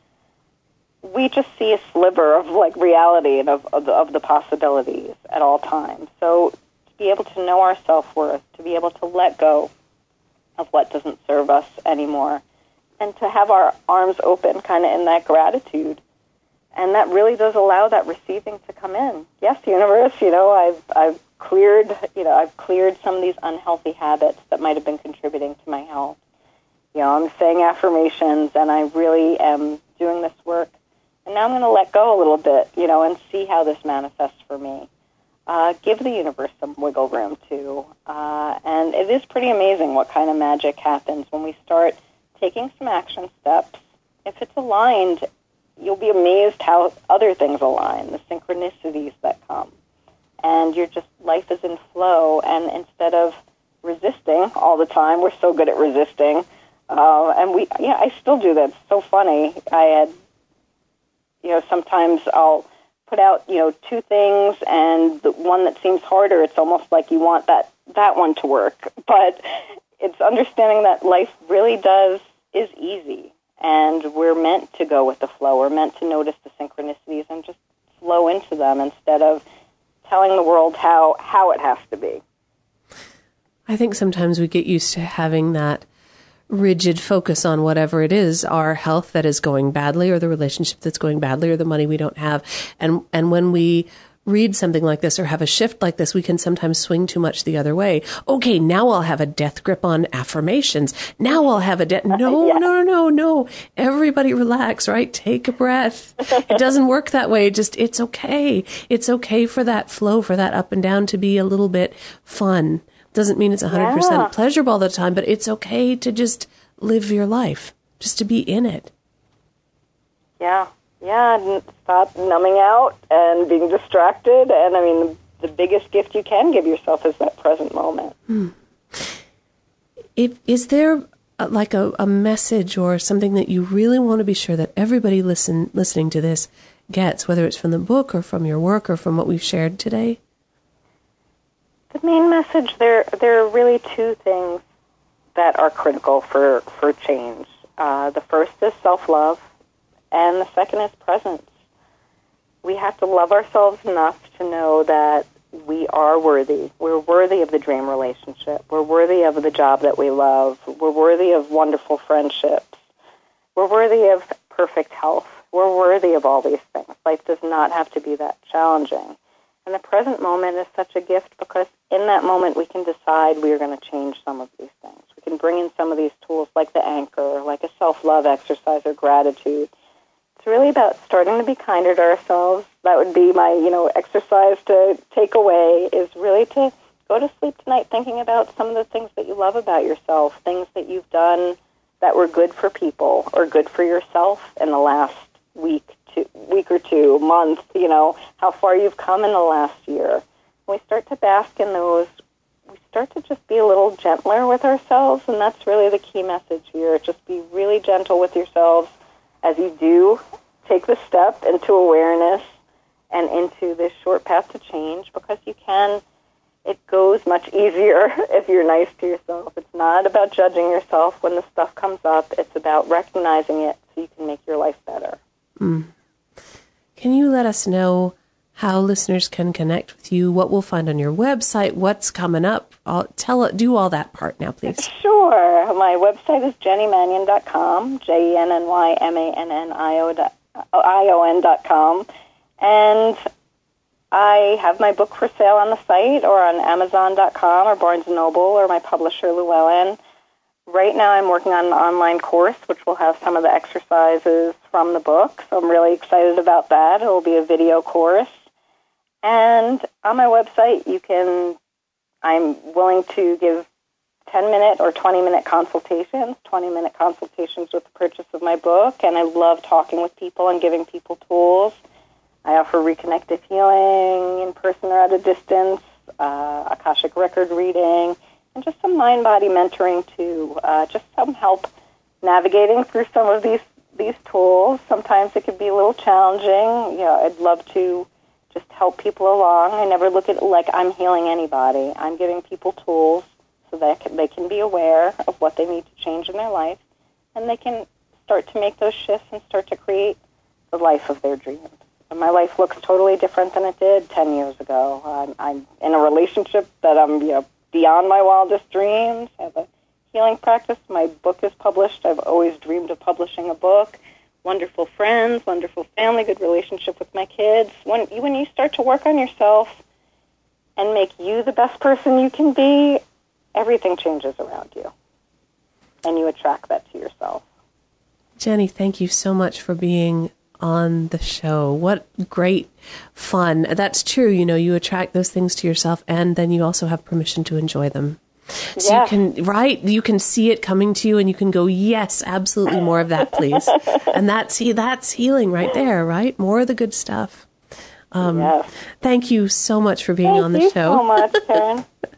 we just see a sliver of, like, reality and of, of, the, of the possibilities at all times. So to be able to know our self-worth, to be able to let go of what doesn't serve us anymore, and to have our arms open kind of in that gratitude. And that really does allow that receiving to come in. Yes, universe, you know, I've I've cleared, you know, I've cleared some of these unhealthy habits that might have been contributing to my health. You know, I'm saying affirmations, and I really am doing this work. And now I'm going to let go a little bit, you know, and see how this manifests for me. Uh, give the universe some wiggle room, too. Uh, and it is pretty amazing what kind of magic happens when we start taking some action steps. If it's aligned, you'll be amazed how other things align, the synchronicities that come. And you're just, life is in flow, and instead of resisting all the time, we're so good at resisting, Uh, and we, yeah, I still do that. It's so funny. I had, you know, sometimes I'll put out, you know, two things, and the one that seems harder, it's almost like you want that, that one to work. But it's understanding that life really does, is easy, and we're meant to go with the flow. We're meant to notice the synchronicities and just flow into them instead of telling the world how, how it has to be. I think sometimes we get used to having that rigid focus on whatever it is, our health that is going badly, or the relationship that's going badly, or the money we don't have. And and when we read something like this or have a shift like this, we can sometimes swing too much the other way. Okay, now I'll have a death grip on affirmations. Now I'll have a death. No, yeah. no, no, no, no. Everybody relax, right? Take a breath. It doesn't work that way. Just, it's okay. It's okay for that flow, for that up and down to be a little bit fun. Doesn't mean it's one hundred percent yeah. pleasurable all the time, but it's okay to just live your life, just to be in it. Yeah, yeah, and stop numbing out and being distracted. And, I mean, the, the biggest gift you can give yourself is that present moment. Hmm. If, is there a, like a, a message or something that you really want to be sure that everybody listen, listening to this gets, whether it's from the book or from your work or from what we've shared today? The main message, there there are really two things that are critical for, for change. Uh, the first is self-love, and the second is presence. We have to love ourselves enough to know that we are worthy. We're worthy of the dream relationship. We're worthy of the job that we love. We're worthy of wonderful friendships. We're worthy of perfect health. We're worthy of all these things. Life does not have to be that challenging. And the present moment is such a gift because in that moment we can decide we are going to change some of these things. We can bring in some of these tools like the anchor, like a self-love exercise or gratitude. It's really about starting to be kinder to ourselves. That would be my, you know, exercise to take away, is really to go to sleep tonight thinking about some of the things that you love about yourself, things that you've done that were good for people or good for yourself in the last week. Two, week or two, month, you know, how far you've come in the last year. When we start to bask in those, we start to just be a little gentler with ourselves, and that's really the key message here. Just be really gentle with yourselves as you do take the step into awareness and into this short path to change, because you can, it goes much easier if you're nice to yourself. It's not about judging yourself when the stuff comes up. It's about recognizing it so you can make your life better. Mm. Can you let us know how listeners can connect with you, what we'll find on your website, what's coming up? I'll tell it, do all that part now, please. Sure. My website is jenny mannion dot com, J E N N Y M A N N I O N dot com. And I have my book for sale on the site or on amazon dot com or Barnes and Noble or my publisher, Llewellyn. Right now I'm working on an online course which will have some of the exercises from the book, so I'm really excited about that. It will be a video course. And on my website, you can, I'm willing to give ten-minute or twenty-minute consultations, twenty-minute consultations with the purchase of my book, and I love talking with people and giving people tools. I offer reconnective healing in person or at a distance, uh, Akashic record reading, and just some mind-body mentoring too, uh, just some help navigating through some of these these tools. Sometimes it can be a little challenging. You know, I'd love to just help people along. I never look at it like I'm healing anybody. I'm giving people tools so that they can be aware of what they need to change in their life, and they can start to make those shifts and start to create the life of their dreams. And my life looks totally different than it did ten years ago. I'm, I'm in a relationship that I'm, you know, beyond my wildest dreams. I have a healing practice. My book is published. I've always dreamed of publishing a book. Wonderful friends, wonderful family, good relationship with my kids. When you, when you start to work on yourself and make you the best person you can be, everything changes around you, and you attract that to yourself. Jenny, thank you so much for being on the show. What great fun. That's true. You know, you attract those things to yourself, and then you also have permission to enjoy them. So yes. you can, right, you can see it coming to you, and you can go, yes, absolutely, more of that, please. And that's, that's healing right there, right? More of the good stuff. Um, yes. Thank you so much for being thank on the you show. Thank you so much, Karen.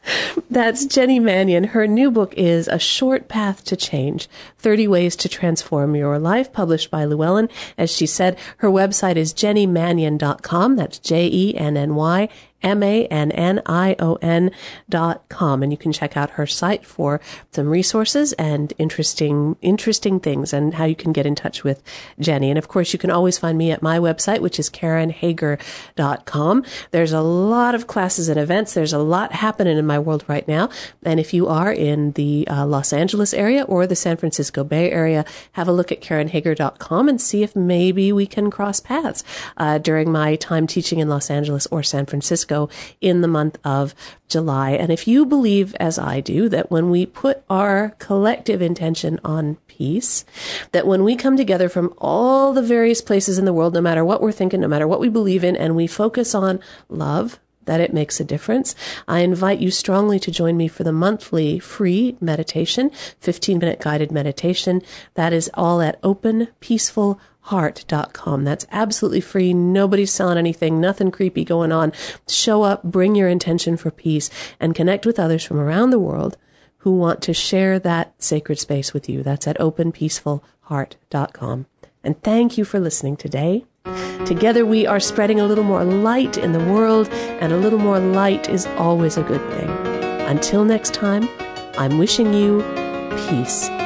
That's Jenny Mannion. Her new book is A Short Path to Change, thirty Ways to Transform Your Life, published by Llewellyn. As she said, her website is jenny mannion dot com. That's J E N N Y M A N N I O N dot com. And you can check out her site for some resources and interesting, interesting things and how you can get in touch with Jenny. And of course, you can always find me at my website, which is karen hager dot com. There's a lot of classes and events. There's a lot happening in my world right now. And if you are in the uh, Los Angeles area or the San Francisco Bay Area, have a look at karen hager dot com and see if maybe we can cross paths uh, during my time teaching in Los Angeles or San Francisco in the month of July. And if you believe, as I do, that when we put our collective intention on peace, that when we come together from all the various places in the world, no matter what we're thinking, no matter what we believe in, and we focus on love, that it makes a difference. I invite you strongly to join me for the monthly free meditation, fifteen minute guided meditation. That is all at open peaceful heart dot com. That's absolutely free. Nobody's selling anything, nothing creepy going on. Show up, bring your intention for peace, and connect with others from around the world who want to share that sacred space with you. That's at open peaceful heart dot com. And thank you for listening today. Together we are spreading a little more light in the world, and a little more light is always a good thing. Until next time, I'm wishing you peace.